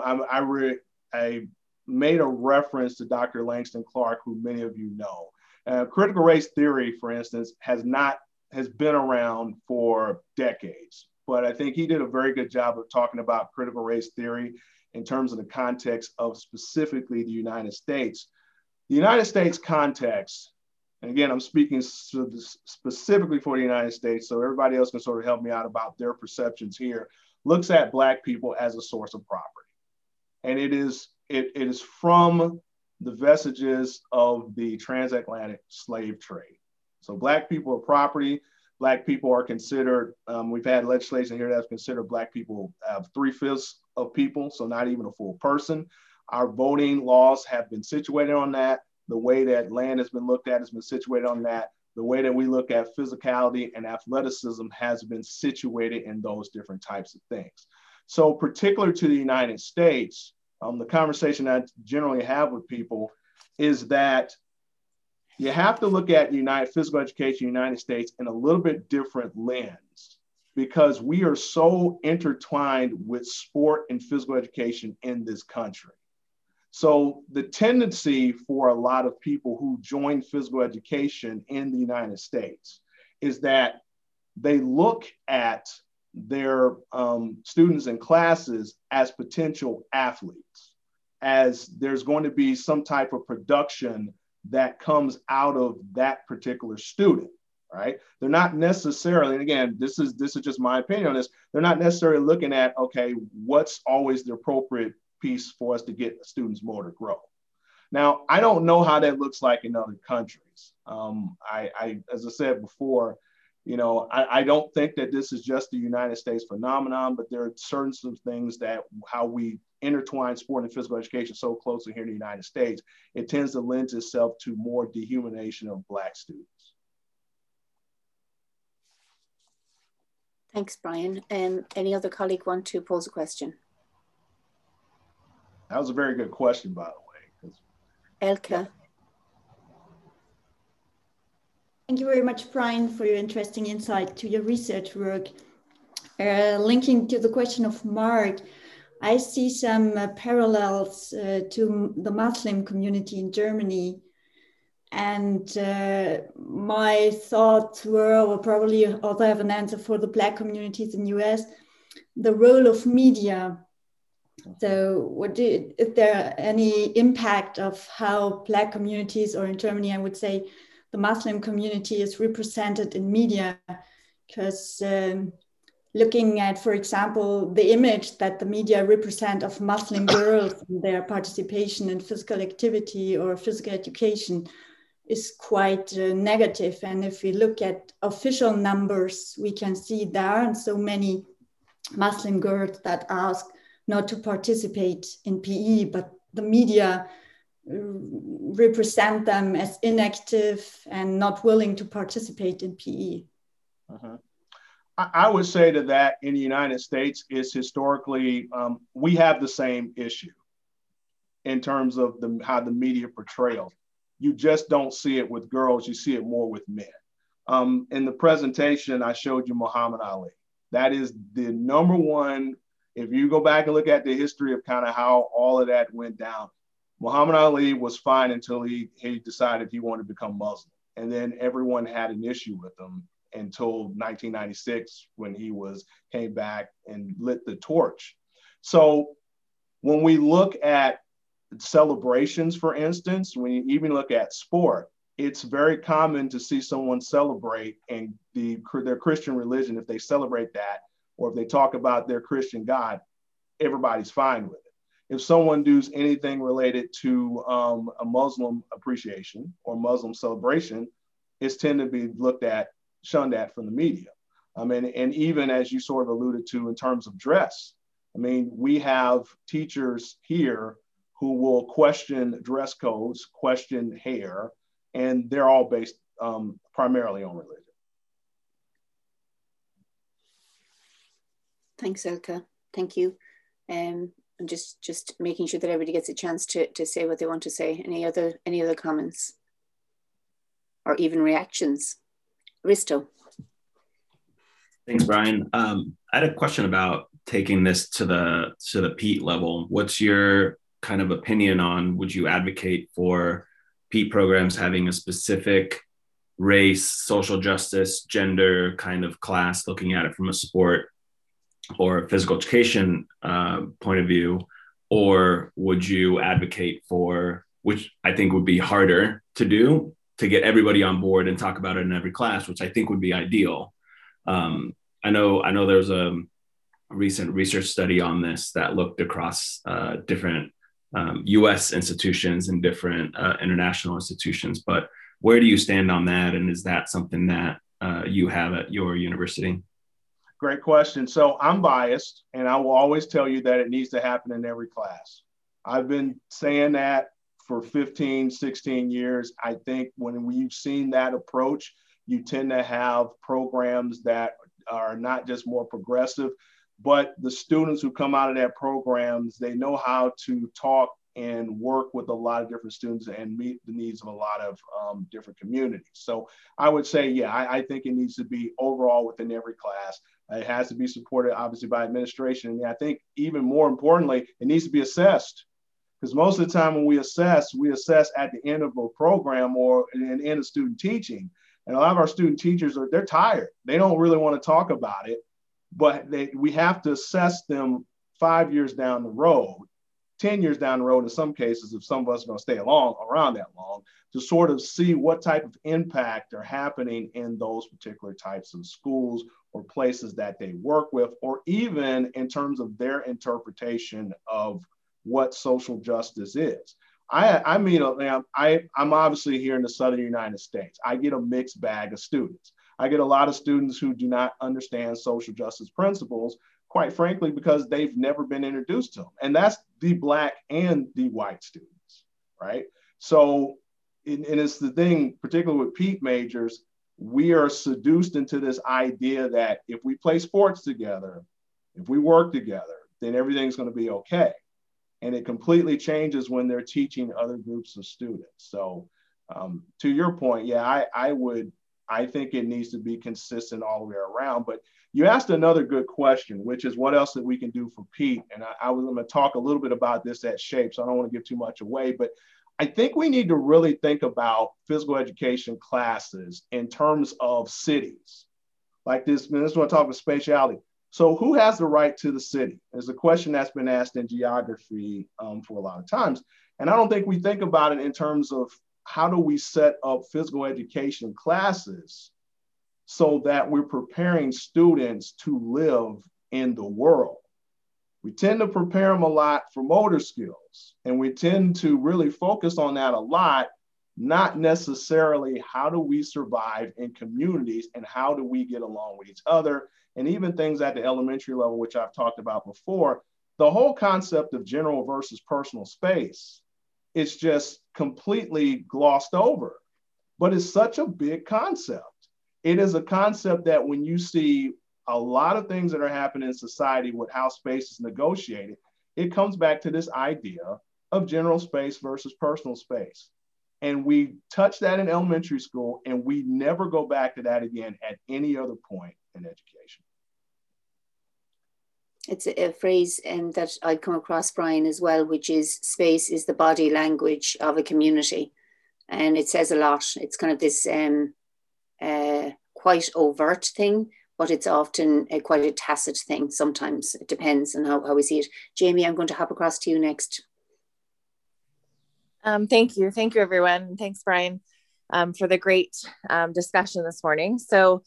I made a reference to Dr. Langston Clark, who many of you know. Critical race theory, for instance, has been around for decades, but I think he did a very good job of talking about critical race theory in terms of the context of specifically the United States. The United States context, and again, I'm speaking specifically for the United States, so everybody else can sort of help me out about their perceptions here, looks at Black people as a source of property. And it is from the vestiges of the transatlantic slave trade. So Black people are property. Black people are considered, we've had legislation here that's considered Black people 3/5 of people, so not even a full person. Our voting laws have been situated on that. The way that land has been looked at has been situated on that. The way that we look at physicality and athleticism has been situated in those different types of things. So particular to the United States, the conversation I generally have with people is that you have to look at physical education in the United States in a little bit different lens, because we are so intertwined with sport and physical education in this country. So the tendency for a lot of people who join physical education in the United States is that they look at their students and classes as potential athletes, as there's going to be some type of production that comes out of that particular student. right? They're not necessarily, and again, this is just my opinion on this, they're not necessarily looking at, okay, what's always the appropriate piece for us to get students' motor growth. Now, I don't know how that looks like in other countries. As I said before, I don't think that this is just a United States phenomenon, but there are certain things that how we intertwine sport and physical education so closely here in the United States, it tends to lend itself to more dehumanization of Black students. Thanks, Brian. Any other colleague want to pose a question? That was a very good question, by the way. Elke. Yeah. Thank you very much, Brian, for your interesting insight to your research work. Linking to the question of Mark, I see some parallels to the Muslim community in Germany. And my thoughts were, or probably also have an answer for the Black communities in the US, the role of media. So is there any impact of how Black communities, or in Germany, I would say, the Muslim community is represented in media? Because looking at, for example, the image that the media represent of Muslim girls and their participation in physical activity or physical education is quite negative. And if we look at official numbers, we can see there aren't so many Muslim girls that ask not to participate in PE, but the media represent them as inactive and not willing to participate in PE. Uh-huh. I would say to that in the United States is historically, we have the same issue in terms of how the media portrayals. You just don't see it with girls, you see it more with men. In the presentation, I showed you Muhammad Ali. That is the number one, if you go back and look at the history of kind of how all of that went down, Muhammad Ali was fine until he decided he wanted to become Muslim. And then everyone had an issue with him until 1996 when he came back and lit the torch. So when we look at celebrations, for instance, when you even look at sport, it's very common to see someone celebrate and their Christian religion, if they celebrate that, or if they talk about their Christian God, everybody's fine with it. If someone does anything related to a Muslim appreciation or Muslim celebration, it's tended to be shunned at from the media. And even as you sort of alluded to in terms of dress, we have teachers here who will question dress codes, question hair, and they're all based primarily on religion. Thanks, Elke. Thank you. And just making sure that everybody gets a chance to say what they want to say. Any other comments or even reactions? Risto. Thanks, Brian. I had a question about taking this to the PEAT level. What's your kind of opinion on, would you advocate for PEAT programs having a specific race, social justice, gender kind of class, looking at it from a sport or physical education point of view? Or would you advocate for, which I think would be harder to do, to get everybody on board and talk about it in every class, which I think would be ideal. I know there's a recent research study on this that looked across different US institutions and different international institutions, but where do you stand on that? And is that something that you have at your university? Great question. So I'm biased, and I will always tell you that it needs to happen in every class. I've been saying that for 15, 16 years. I think when we've seen that approach, you tend to have programs that are not just more progressive, but the students who come out of that programs, they know how to talk and work with a lot of different students and meet the needs of a lot of different communities. So I would say, yeah, I think it needs to be overall within every class. It has to be supported, obviously, by administration. And I think even more importantly, it needs to be assessed. Because most of the time when we assess at the end of a program or in the end of student teaching. And a lot of our student teachers, they're tired. They don't really want to talk about it, but we have to assess them 5 years down the road 10 years down the road, in some cases, if some of us are going to stay around that long, to sort of see what type of impact are happening in those particular types of schools or places that they work with, or even in terms of their interpretation of what social justice is. I mean, I'm obviously here in the Southern United States. I get a mixed bag of students. I get a lot of students who do not understand social justice principles, quite frankly, because they've never been introduced to them. And that's the Black and the white students, right? So, and it's the thing, particularly with PEAT majors, we are seduced into this idea that if we play sports together, if we work together, then everything's going to be okay. And it completely changes when they're teaching other groups of students. So to your point, yeah, I think it needs to be consistent all the way around. But you asked another good question, which is what else that we can do for PEAT? And I was going to talk a little bit about this at SHAPE, so I don't want to give too much away, but I think we need to really think about physical education classes in terms of cities. Like this is what I talk about spatiality. So who has the right to the city? Is a question that's been asked in geography for a lot of times. And I don't think we think about it in terms of how do we set up physical education classes so that we're preparing students to live in the world. We tend to prepare them a lot for motor skills, and we tend to really focus on that a lot, not necessarily how do we survive in communities and how do we get along with each other, and even things at the elementary level, which I've talked about before. The whole concept of general versus personal space is just completely glossed over, but it's such a big concept. It is a concept that when you see a lot of things that are happening in society with how space is negotiated, it comes back to this idea of general space versus personal space. And we touch that in elementary school, and we never go back to that again at any other point in education. It's a phrase that I've come across, Brian, as well, which is space is the body language of a community. And it says a lot. It's kind of this quite overt thing, but it's often quite a tacit thing. Sometimes it depends on how we see it. Jamie, I'm going to hop across to you next. Thank you, everyone. Thanks, Brian, for the great discussion this morning. So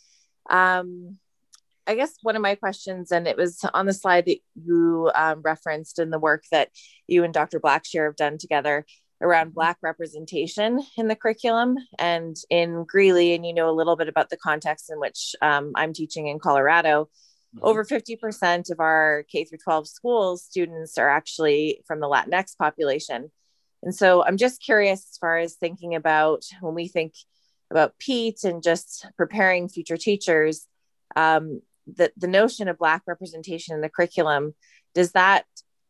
I guess one of my questions, and it was on the slide that you referenced in the work that you and Dr. Blackshear have done together around Black representation in the curriculum and in Greeley, and you know a little bit about the context in which I'm teaching in Colorado. Mm-hmm. Over 50% of our K through 12 schools students are actually from the Latinx population. And so I'm just curious, as far as thinking about when we think about PEAT and just preparing future teachers, the notion of Black representation in the curriculum, does that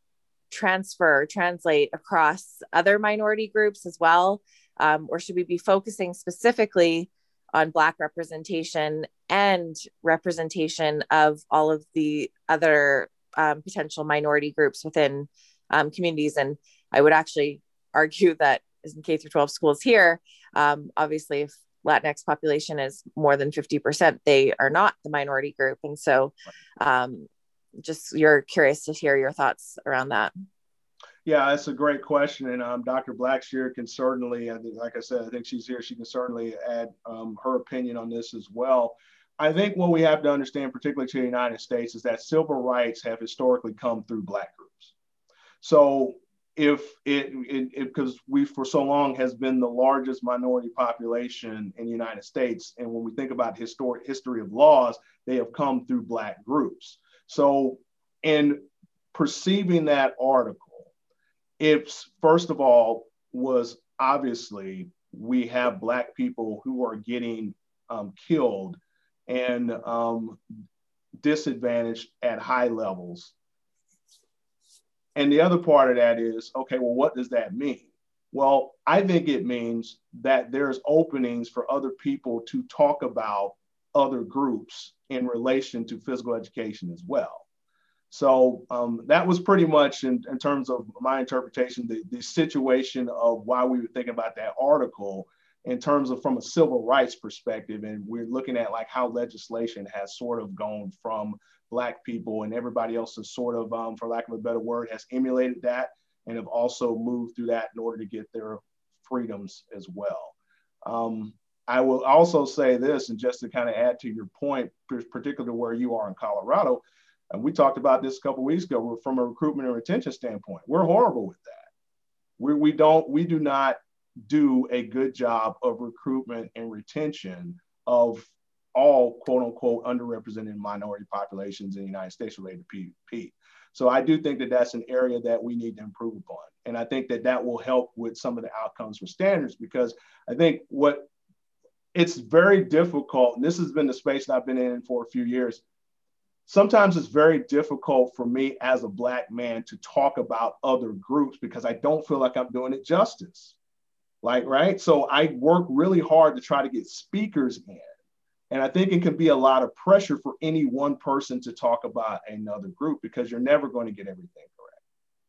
translate across other minority groups as well? Or should we be focusing specifically on Black representation and representation of all of the other potential minority groups within communities? And I would actually argue that in K through 12 schools here, obviously if Latinx population is more than 50%, they are not the minority group. And so just you're curious to hear your thoughts around that. Yeah, that's a great question. And Dr. Blackshear can certainly, like I said, I think she's here. She can certainly add her opinion on this as well. I think what we have to understand, particularly to the United States, is that civil rights have historically come through Black groups. So because we for so long has been the largest minority population in the United States, and when we think about history of laws, they have come through Black groups. So in perceiving that article, it's first of all was obviously we have Black people who are getting killed and disadvantaged at high levels. And the other part of that is, okay, well, what does that mean? Well, I think it means that there's openings for other people to talk about other groups in relation to physical education as well. So that was pretty much in terms of my interpretation, the situation of why we were thinking about that article in terms of from a civil rights perspective. And we're looking at like how legislation has sort of gone from Black people and everybody else has sort of, for lack of a better word, has emulated that. and have also moved through that in order to get their freedoms as well. I will also say this, and just to kind of add to your point, particularly where you are in Colorado, and we talked about this a couple of weeks ago, from a recruitment and retention standpoint, we're horrible with that. We do not do a good job of recruitment and retention of all quote unquote underrepresented minority populations in the United States related to PPP. So I do think that that's an area that we need to improve upon. And I think that that will help with some of the outcomes for standards, because I think it's very difficult, and this has been the space that I've been in for a few years. Sometimes it's very difficult for me as a Black man to talk about other groups because I don't feel like I'm doing it justice. Right? So I work really hard to try to get speakers in. And I think it can be a lot of pressure for any one person to talk about another group because you're never going to get everything correct.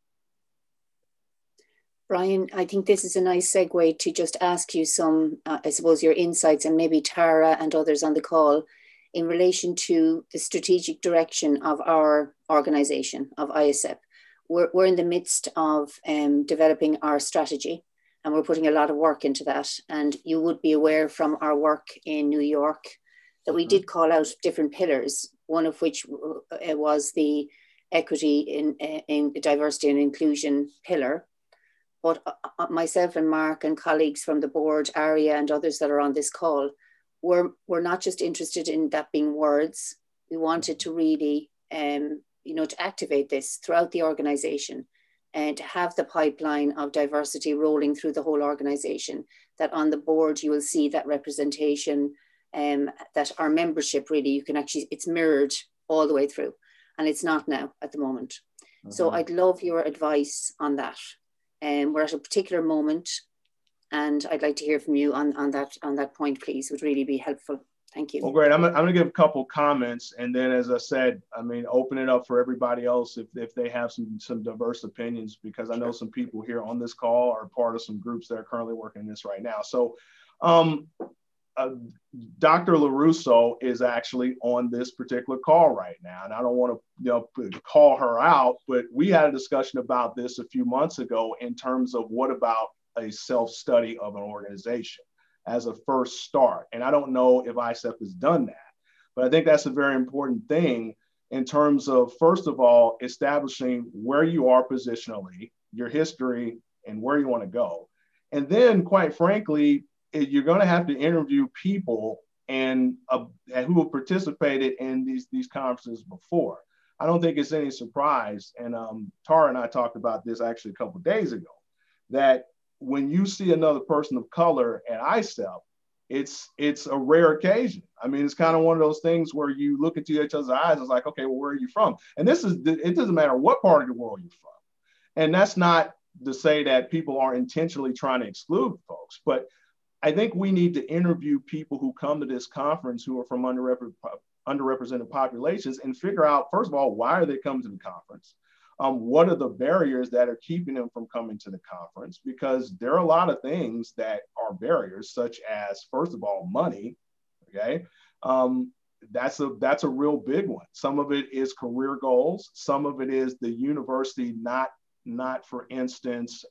Brian, I think this is a nice segue to just ask you some, I suppose, your insights, and maybe Tara and others on the call, in relation to the strategic direction of our organization, of ISEP. We're in the midst of developing our strategy, and we're putting a lot of work into that. And you would be aware from our work in New York that we did call out different pillars, one of which was the equity in diversity and inclusion pillar. But myself and Mark and colleagues from the board, Aria and others that are on this call, we're not just interested in that being words. We wanted to really, to activate this throughout the organization and to have the pipeline of diversity rolling through the whole organization, that on the board you will see that representation, that our membership really, you can actually, it's mirrored all the way through, and it's not now at the moment. So I'd love your advice on that. We're at a particular moment, and I'd like to hear from you on that point, please. Would really be helpful. Thank you. Well, great. I'm going to give a couple comments, and then, as I said, open it up for everybody else if they have some diverse opinions, because I know some people here on this call are part of some groups that are currently working this right now. So Dr. LaRusso is actually on this particular call right now, and I don't want to call her out, but we had a discussion about this a few months ago in terms of what about a self-study of an organization as a first start. And I don't know if ISEP has done that, but I think that's a very important thing in terms of, first of all, establishing where you are positionally, your history, and where you want to go. And then, quite frankly, you're going to have to interview people and who have participated in these conferences before. I don't think it's any surprise, and Tara and I talked about this actually a couple of days ago, that when you see another person of color at ISEP, it's a rare occasion. It's kind of one of those things where you look into each other's eyes and it's like, okay, well, where are you from? And it doesn't matter what part of the world you're from. And that's not to say that people are intentionally trying to exclude folks, but I think we need to interview people who come to this conference who are from underrepresented populations and figure out, first of all, why are they coming to the conference? What are the barriers that are keeping them from coming to the conference? Because there are a lot of things that are barriers, such as, first of all, money, okay? That's a real big one. Some of it is career goals. Some of it is the university not for instance,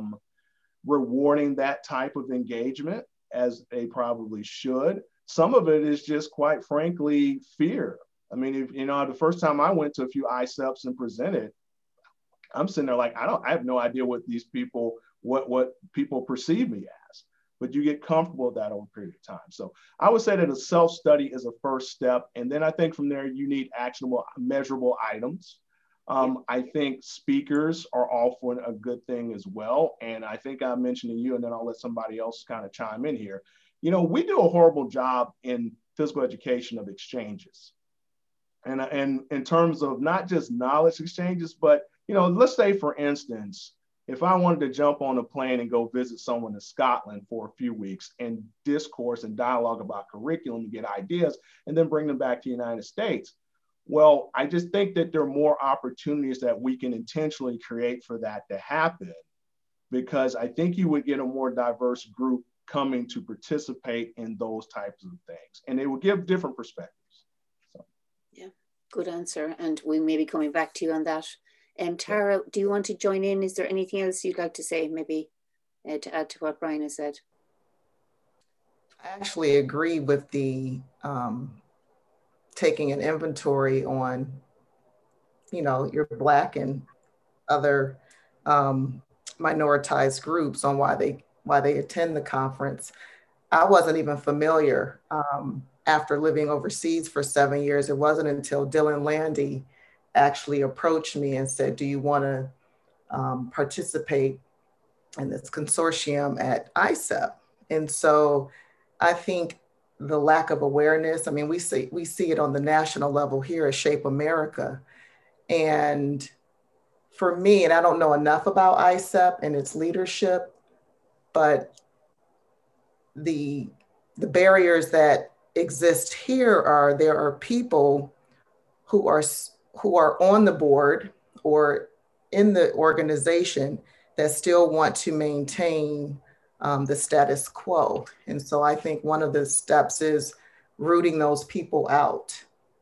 rewarding that type of engagement as they probably should. Some of it is just, quite frankly, fear. The first time I went to a few ISEPs and presented, I'm sitting there like, I have no idea what these people, what people perceive me as, but you get comfortable with that over a period of time. So I would say that a self-study is a first step. And then I think from there, you need actionable, measurable items. I think speakers are often a good thing as well. And I think I mentioned to you, and then I'll let somebody else kind of chime in here. We do a horrible job in physical education of exchanges. And in terms of not just knowledge exchanges, but let's say, for instance, if I wanted to jump on a plane and go visit someone in Scotland for a few weeks and discourse and dialogue about curriculum and get ideas and then bring them back to the United States, well, I just think that there are more opportunities that we can intentionally create for that to happen, because I think you would get a more diverse group coming to participate in those types of things, and it will give different perspectives. So. Yeah, good answer. And we may be coming back to you on that Tara, do you want to join in? Is there anything else you'd like to say, maybe to add to what Brian has said? I actually agree with the taking an inventory on, your Black and other minoritized groups on why they attend the conference. I wasn't even familiar after living overseas for 7 years. It wasn't until Dylan Landy actually approached me and said, do you want to participate in this consortium at ICEP? And so I think the lack of awareness, we see it on the national level here at Shape America. And for me, and I don't know enough about ICEP and its leadership, but the barriers that exist here are there are people who are on the board or in the organization that still want to maintain the status quo. And so I think one of the steps is rooting those people out.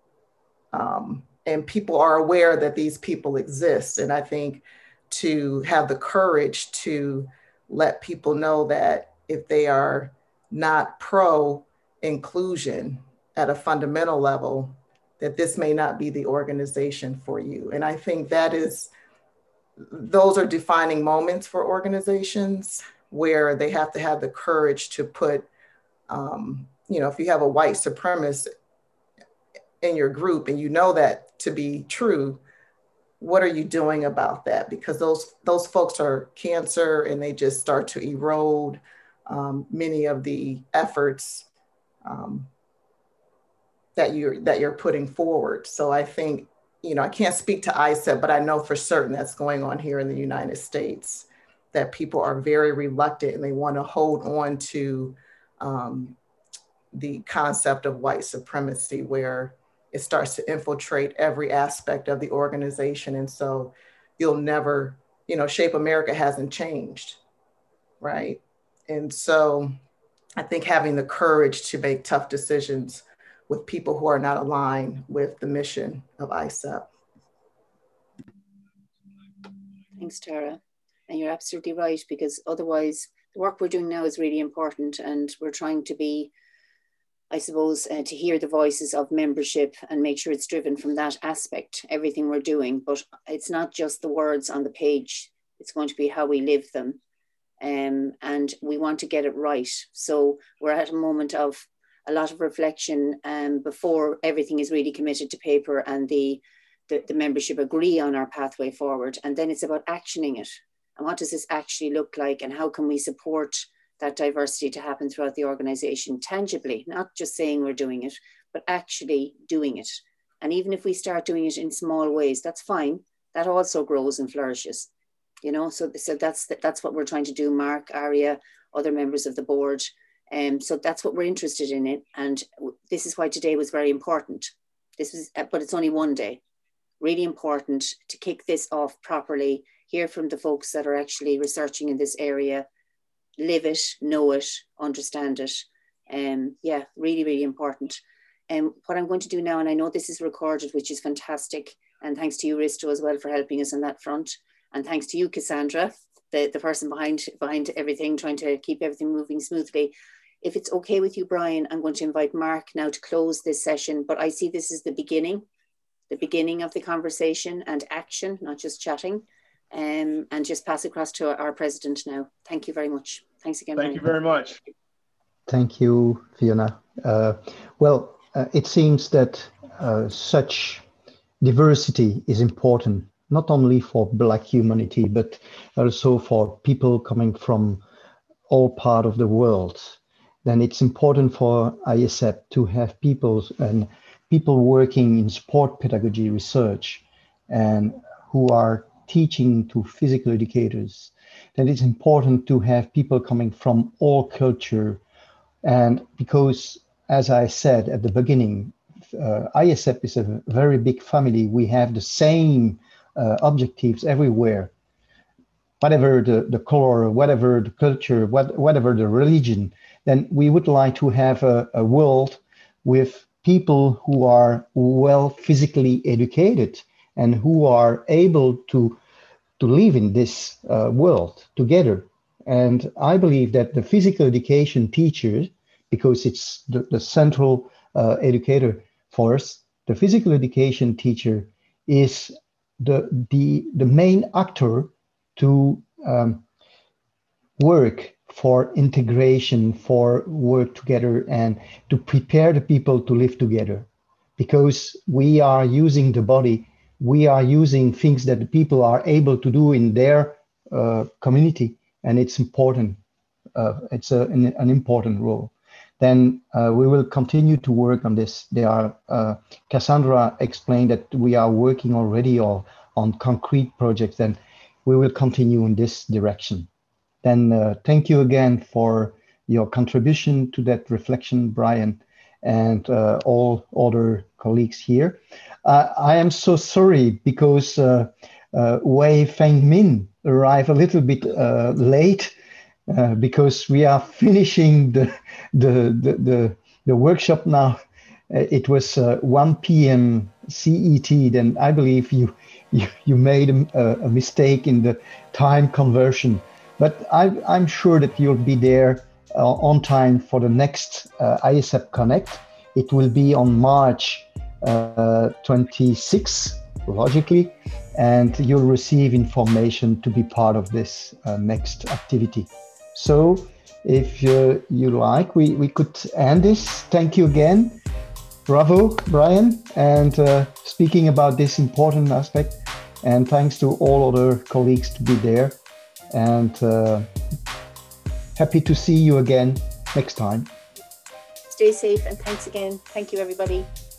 And people are aware that these people exist. And I think to have the courage to let people know that if they are not pro inclusion at a fundamental level, that this may not be the organization for you. And I think those are defining moments for organizations where they have to have the courage to put, if you have a white supremacist in your group and you know that to be true, what are you doing about that? Because those folks are cancer and they just start to erode many of the efforts that you're putting forward. So I think, I can't speak to ICEP, but I know for certain that's going on here in the United States, that people are very reluctant and they want to hold on to the concept of white supremacy, where it starts to infiltrate every aspect of the organization. And so you'll never, Shape America hasn't changed, right? And so I think having the courage to make tough decisions with people who are not aligned with the mission of ICEP. Thanks, Tara. And you're absolutely right, because otherwise the work we're doing now is really important, and we're trying to be, I suppose, to hear the voices of membership and make sure it's driven from that aspect, everything we're doing. But it's not just the words on the page, it's going to be how we live them. And we want to get it right. So we're at a moment of a lot of reflection before everything is really committed to paper and the membership agree on our pathway forward. And then it's about actioning it. And what does this actually look like? And how can we support that diversity to happen throughout the organization tangibly, not just saying we're doing it, but actually doing it. And even if we start doing it in small ways, that's fine. That also grows and flourishes. So that's what we're trying to do, Mark, Aria, other members of the board. So that's what we're interested in it. And this is why today was very important. But it's only one day. Really important to kick this off properly, hear from the folks that are actually researching in this area, live it, know it, understand it. Really, really important. What I'm going to do now, and I know this is recorded, which is fantastic. And thanks to you, Risto, as well, for helping us on that front. And thanks to you, Cassandra, the person behind everything, trying to keep everything moving smoothly. If it's okay with you, Brian, I'm going to invite Mark now to close this session, but I see this is the beginning of the conversation and action, not just chatting, and just pass across to our president now. Thank you very much. Thanks again, Brian. Thank you very much. Thank you, Fiona. It seems that such diversity is important, not only for Black humanity, but also for people coming from all parts of the world. Then it's important for ISEP to have people working in sport pedagogy research and who are teaching to physical educators. Then it's important to have people coming from all culture. And because, as I said at the beginning, ISEP is a very big family. We have the same objectives everywhere, whatever the color, whatever the culture, whatever the religion. Then we would like to have a world with people who are well physically educated and who are able to live in this world together. And I believe that the physical education teacher, because it's the central educator for us, the physical education teacher is the main actor to work for integration, for work together, and to prepare the people to live together. Because we are using the body, we are using things that the people are able to do in their community, and it's important. It's an important role. Then we will continue to work on this. Cassandra explained that we are working already on concrete projects, and we will continue in this direction. Then thank you again for your contribution to that reflection, Brian, and all other colleagues here. I am so sorry because Wei Feng Min arrived a little bit late because we are finishing the workshop now. It was 1 p.m. CET. Then I believe you made a mistake in the time conversion. But I'm sure that you'll be there on time for the next ISAP Connect. It will be on March 26, logically, and you'll receive information to be part of this next activity. So if you like, we could end this. Thank you again. Bravo, Brian, and speaking about this important aspect. And thanks to all other colleagues to be there. And happy to see you again next time. Stay safe and thanks again. Thank you, everybody.